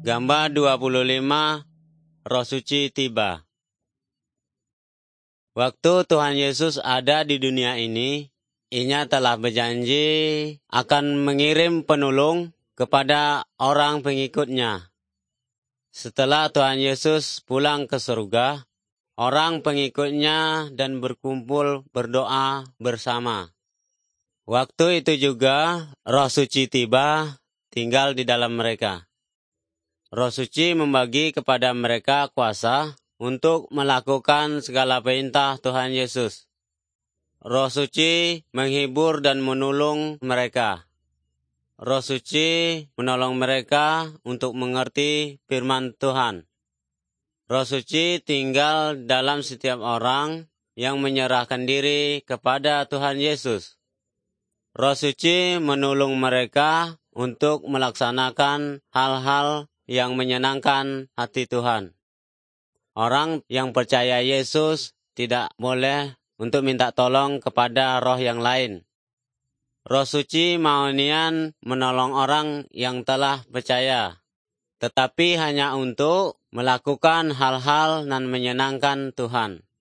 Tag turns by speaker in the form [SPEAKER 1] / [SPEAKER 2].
[SPEAKER 1] Gambar 25, Roh Suci tiba. Waktu Tuhan Yesus ada di dunia ini, Ia telah berjanji akan mengirim penolong kepada orang pengikut-Nya. Setelah Tuhan Yesus pulang ke surga, orang pengikut-Nya dan berkumpul berdoa bersama. Waktu itu juga Roh Suci tiba, tinggal di dalam mereka. Roh Suci membagi kepada mereka kuasa untuk melakukan segala perintah Tuhan Yesus. Roh Suci menghibur dan menolong mereka. Roh Suci menolong mereka untuk mengerti firman Tuhan. Roh Suci tinggal dalam setiap orang yang menyerahkan diri kepada Tuhan Yesus. Roh Suci menolong mereka untuk melaksanakan hal-hal yang menyenangkan hati Tuhan. Orang yang percaya Yesus tidak boleh untuk minta tolong kepada roh yang lain. Roh Suci mau nian menolong orang yang telah percaya, tetapi hanya untuk melakukan hal-hal yang menyenangkan Tuhan.